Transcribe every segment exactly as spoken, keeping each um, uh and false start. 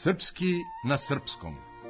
Srpski na srpskom.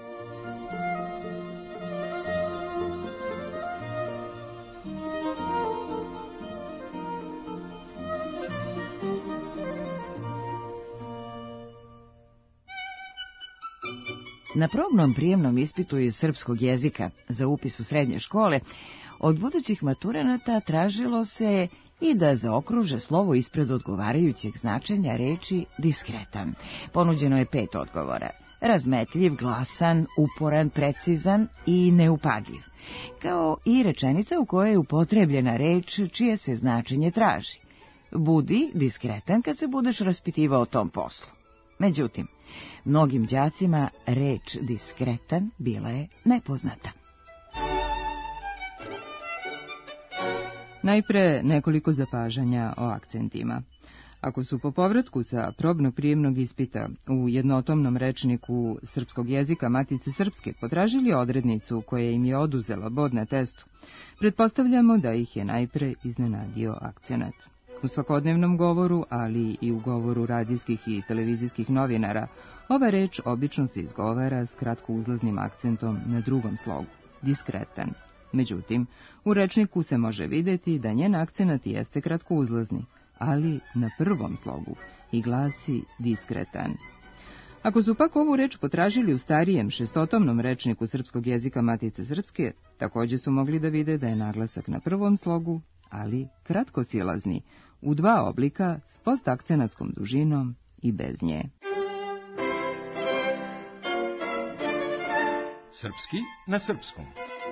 Na probnom prijemnom ispitu iz srpskog jezika za upis u srednje škole od budućih maturanata tražilo se i da zaokruže slovo ispred odgovarajućeg značenja reči diskretan. Ponuđeno je pet odgovora: razmetljiv, glasan, uporan, precizan i neupadljiv, kao i rečenica u kojoj je upotrebljena reč čije se značenje traži: budi diskretan kad se budeš raspitivao o tom poslu. Međutim, mnogim đacima reč diskretan bila je nepoznata. Najpre nekoliko zapažanja o akcentima. Ako su po povratku sa probno-prijemnog ispita u jednotomnom rečniku srpskog jezika Matice Srpske potražili odrednicu koja im je oduzela bod na testu, pretpostavljamo da ih je najpre iznenadio akcenat. U svakodnevnom govoru, ali i u govoru radijskih i televizijskih novinara, ova reč obično se izgovara s kratkouzlaznim akcentom na drugom slogu, diskretan. Međutim, u rečniku se može vidjeti da njen akcenat jeste kratkouzlazni, ali na prvom slogu i glasi diskretan. Ako su pak ovu reč potražili u starijem šestotomnom rečniku srpskog jezika Matice Srpske, također su mogli da vide da je naglasak na prvom slogu, ali kratkosilazni, u dva oblika s postakcenatskom dužinom i bez nje. Srpski na srpskom.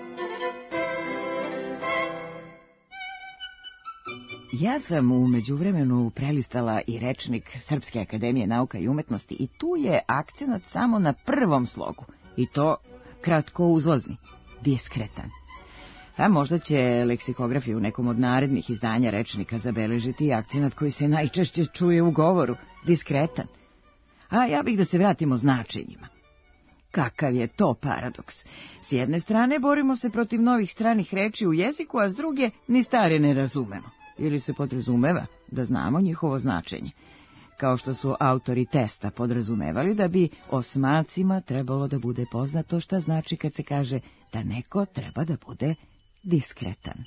Ja sam u međuvremenu prelistala i rečnik Srpske akademije nauka i umetnosti i tu je akcenat samo na prvom slogu, i to kratkouzlazni, diskretan. A možda će leksikografi u nekom od narednih izdanja rečnika zabeležiti akcenat koji se najčešće čuje u govoru, diskretan. A ja bih da se vratimo značenjima. Kakav je to paradoks? S jedne strane borimo se protiv novih stranih reči u jeziku, a s druge ni stare ne razumemo. Ili se podrazumeva da znamo njihovo značenje, kao što su autori testa podrazumevali da bi osmacima trebalo da bude poznato šta znači kad se kaže da neko treba da bude diskretan.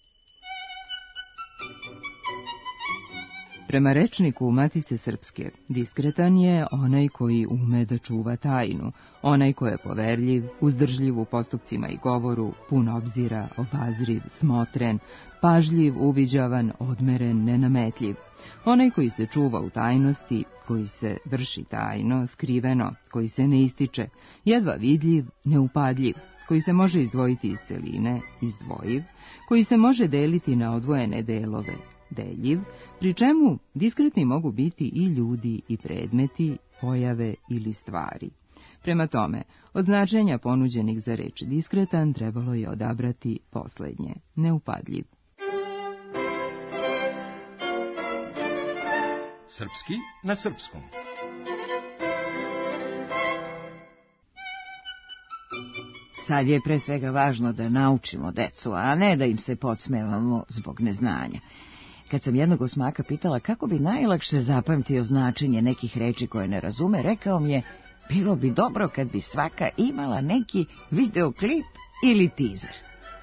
Prema rečniku Matice Srpske, diskretan je onaj koji ume da čuva tajnu, onaj koji je poverljiv, uzdržljiv u postupcima i govoru, pun obzira, obazriv, smotren, pažljiv, uviđavan, odmeren, nenametljiv, onaj koji se čuva u tajnosti, koji se vrši tajno, skriveno, koji se ne ističe, jedva vidljiv, neupadljiv, koji se može izdvojiti iz celine, izdvojiv, koji se može deliti na odvojene delove, deljiv, pri čemu diskretni mogu biti i ljudi i predmeti, pojave ili stvari. Prema tome, od značenja ponuđenih za reč diskretan trebalo je odabrati poslednje, neupadljiv. Srpski na srpskom. Sad je pre svega važno da naučimo decu, a ne da im se podsmevamo zbog neznanja. Kad sam jednog osmaka pitala kako bi najlakše zapamtio značenje nekih reči koje ne razume, rekao mi je: bilo bi dobro kad bi svaka imala neki videoklip ili teaser.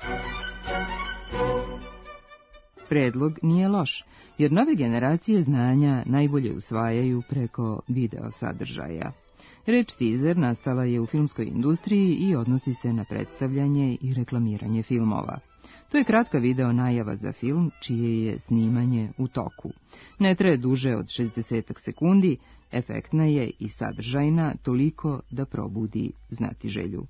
Predlog nije loš, jer nove generacije znanja najbolje usvajaju preko video sadržaja. Reč teaser nastala je u filmskoj industriji i odnosi se na predstavljanje i reklamiranje filmova. To je kratka video najava za film, čije je snimanje u toku. Ne traje duže od šezdeset sekundi, efektna je i sadržajna toliko da probudi znatiželju.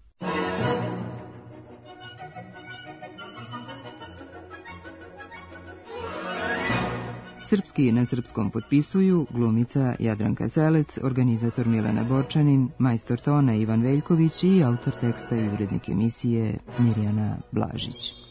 Srpski na srpskom potpisuju glumica Jadranka Selec, organizator Milena Borčanin, majstor tona Ivan Veljković i autor teksta i urednik emisije Mirjana Blažić.